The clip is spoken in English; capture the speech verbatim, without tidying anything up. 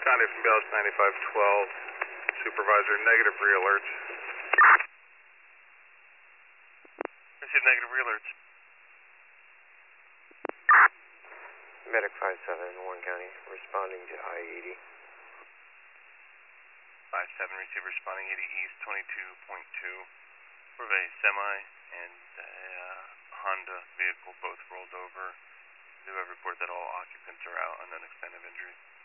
Connie from Dallas ninety-five twelve. Supervisor, negative re-alerts. Receive negative re-alerts. Medic five seven, Warren County, responding to I eighty. five seven, receive responding eighty East twenty-two point two. We have a semi and a uh, Honda vehicle both rolled over. Do have report that all occupants are out on unexplained injury.